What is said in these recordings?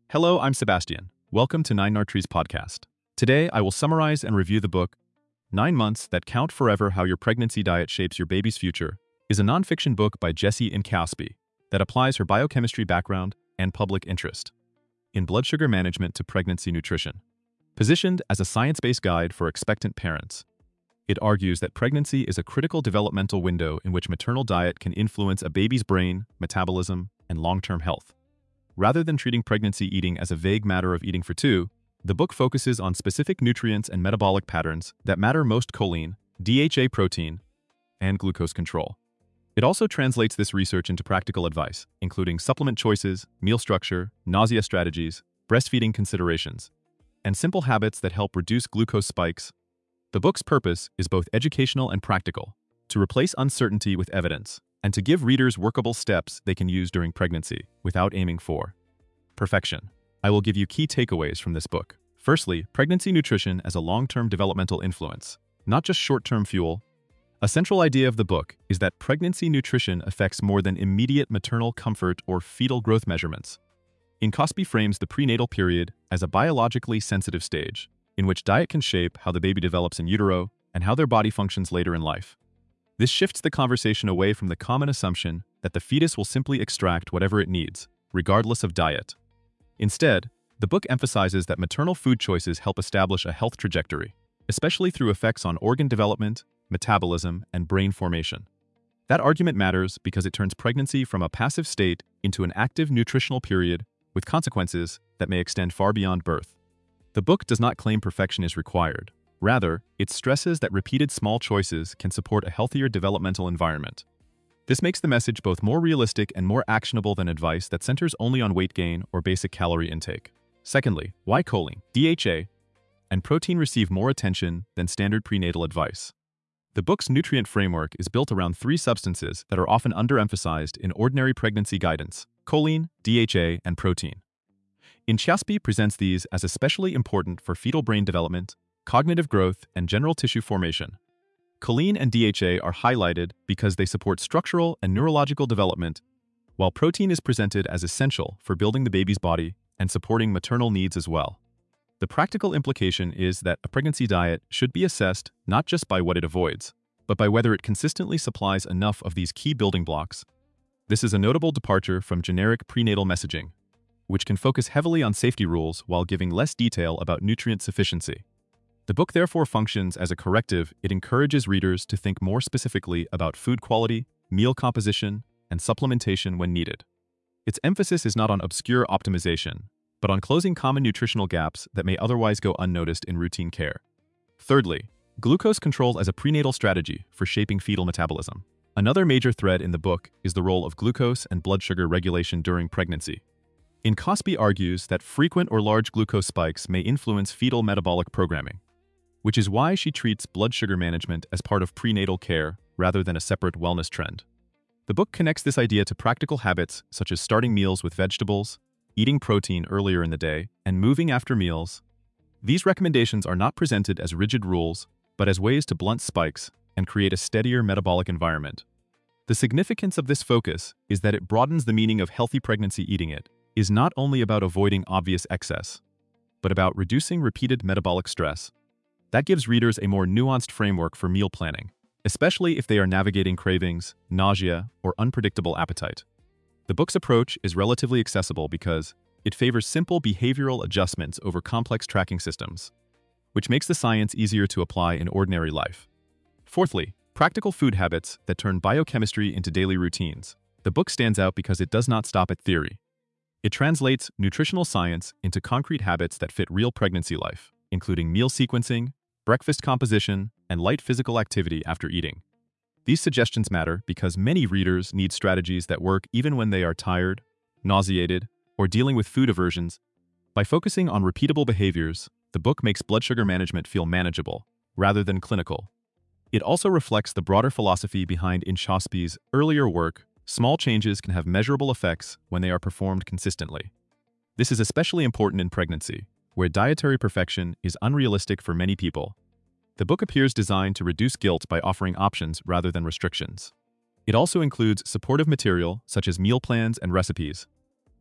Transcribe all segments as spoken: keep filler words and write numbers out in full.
Hello, I'm Sebastian. Welcome to Nine Nartrees podcast. Today, I will summarize and review the book, Nine Months That Count Forever How Your Pregnancy Diet Shapes Your Baby's Future, is a nonfiction book by Jessie Incauspe that applies her biochemistry background and public interest in blood sugar management to pregnancy nutrition. Positioned as a science-based guide for expectant parents, it argues that pregnancy is a critical developmental window in which maternal diet can influence a baby's brain, metabolism, and long-term health. Rather than treating pregnancy eating as a vague matter of eating for two, the book focuses on specific nutrients and metabolic patterns that matter most: choline, D H A protein, and glucose control. It also translates this research into practical advice, including supplement choices, meal structure, nausea strategies, breastfeeding considerations, and simple habits that help reduce glucose spikes. The book's purpose is both educational and practical, to replace uncertainty with evidence, and to give readers workable steps they can use during pregnancy without aiming for perfection. I will give you key takeaways from this book. Firstly, pregnancy nutrition as a long-term developmental influence, not just short-term fuel. A central idea of the book is that pregnancy nutrition affects more than immediate maternal comfort or fetal growth measurements. Incauspe frames the prenatal period as a biologically sensitive stage, in which diet can shape how the baby develops in utero and how their body functions later in life. This shifts the conversation away from the common assumption that the fetus will simply extract whatever it needs, regardless of diet. Instead, the book emphasizes that maternal food choices help establish a health trajectory, especially through effects on organ development, metabolism, and brain formation. That argument matters because it turns pregnancy from a passive state into an active nutritional period with consequences that may extend far beyond birth. The book does not claim perfection is required. Rather, it stresses that repeated small choices can support a healthier developmental environment. This makes the message both more realistic and more actionable than advice that centers only on weight gain or basic calorie intake. Secondly, why choline, D H A, and protein receive more attention than standard prenatal advice. The book's nutrient framework is built around three substances that are often underemphasized in ordinary pregnancy guidance: choline, D H A, and protein. Incauspe presents these as especially important for fetal brain development, cognitive growth, and general tissue formation. Choline and D H A are highlighted because they support structural and neurological development, while protein is presented as essential for building the baby's body and supporting maternal needs as well. The practical implication is that a pregnancy diet should be assessed not just by what it avoids, but by whether it consistently supplies enough of these key building blocks. This is a notable departure from generic prenatal messaging, which can focus heavily on safety rules while giving less detail about nutrient sufficiency. The book therefore functions as a corrective. It encourages readers to think more specifically about food quality, meal composition, and supplementation when needed. Its emphasis is not on obscure optimization, but on closing common nutritional gaps that may otherwise go unnoticed in routine care. Thirdly, glucose control as a prenatal strategy for shaping fetal metabolism. Another major thread in the book is the role of glucose and blood sugar regulation during pregnancy. Incauspe argues that frequent or large glucose spikes may influence fetal metabolic programming, which is why she treats blood sugar management as part of prenatal care rather than a separate wellness trend. The book connects this idea to practical habits such as starting meals with vegetables, eating protein earlier in the day, and moving after meals. These recommendations are not presented as rigid rules, but as ways to blunt spikes and create a steadier metabolic environment. The significance of this focus is that it broadens the meaning of healthy pregnancy. Eating it is not only about avoiding obvious excess, but about reducing repeated metabolic stress. That gives readers a more nuanced framework for meal planning, especially if they are navigating cravings, nausea, or unpredictable appetite. The book's approach is relatively accessible because it favors simple behavioral adjustments over complex tracking systems, which makes the science easier to apply in ordinary life. Fourthly, practical food habits that turn biochemistry into daily routines. The book stands out because it does not stop at theory. It translates nutritional science into concrete habits that fit real pregnancy life, including meal sequencing, breakfast composition, and light physical activity after eating. These suggestions matter because many readers need strategies that work even when they are tired, nauseated, or dealing with food aversions. By focusing on repeatable behaviors, the book makes blood sugar management feel manageable, rather than clinical. It also reflects the broader philosophy behind Incauspe's earlier work: small changes can have measurable effects when they are performed consistently. This is especially important in pregnancy, where dietary perfection is unrealistic for many people. The book appears designed to reduce guilt by offering options rather than restrictions. It also includes supportive material such as meal plans and recipes,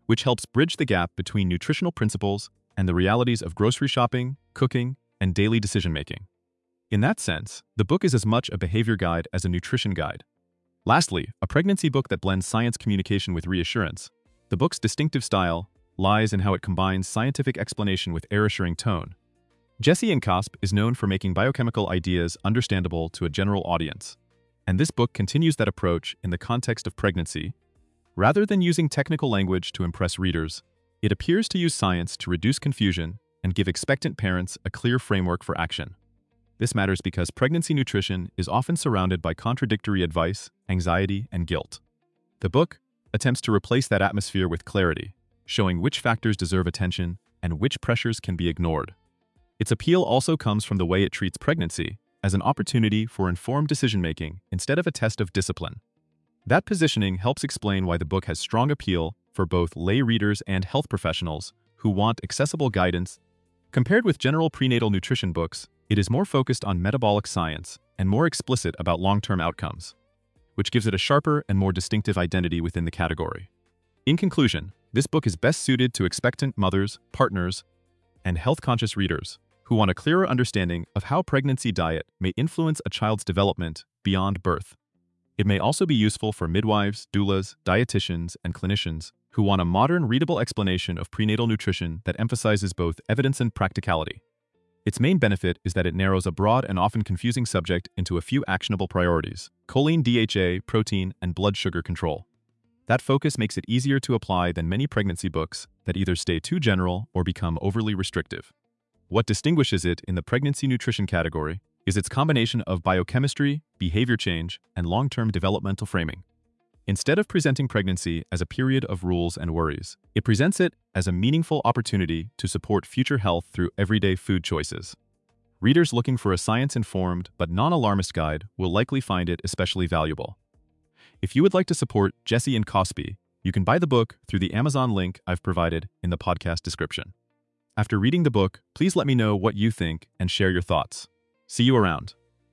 which helps bridge the gap between nutritional principles and the realities of grocery shopping, cooking, and daily decision-making. In that sense, the book is as much a behavior guide as a nutrition guide. Lastly, a pregnancy book that blends science communication with reassurance. The book's distinctive style lies in how it combines scientific explanation with reassuring tone. Jesse Inkasp is known for making biochemical ideas understandable to a general audience, and this book continues that approach in the context of pregnancy. Rather than using technical language to impress readers, it appears to use science to reduce confusion and give expectant parents a clear framework for action. This matters because pregnancy nutrition is often surrounded by contradictory advice, anxiety, and guilt. The book attempts to replace that atmosphere with clarity, showing which factors deserve attention and which pressures can be ignored. Its appeal also comes from the way it treats pregnancy as an opportunity for informed decision-making instead of a test of discipline. That positioning helps explain why the book has strong appeal for both lay readers and health professionals who want accessible guidance. Compared with general prenatal nutrition books, it is more focused on metabolic science and more explicit about long-term outcomes, which gives it a sharper and more distinctive identity within the category. In conclusion, this book is best suited to expectant mothers, partners, and health-conscious readers who want a clearer understanding of how pregnancy diet may influence a child's development beyond birth. It may also be useful for midwives, doulas, dietitians, and clinicians who want a modern, readable explanation of prenatal nutrition that emphasizes both evidence and practicality. Its main benefit is that it narrows a broad and often confusing subject into a few actionable priorities: choline, D H A, protein, and blood sugar control. That focus makes it easier to apply than many pregnancy books that either stay too general or become overly restrictive. What distinguishes it in the pregnancy nutrition category is its combination of biochemistry, behavior change, and long-term developmental framing. Instead of presenting pregnancy as a period of rules and worries, it presents it as a meaningful opportunity to support future health through everyday food choices. Readers looking for a science-informed but non-alarmist guide will likely find it especially valuable. If you would like to support Jesse Inkasp, you can buy the book through the Amazon link I've provided in the podcast description. After reading the book, please let me know what you think and share your thoughts. See you around.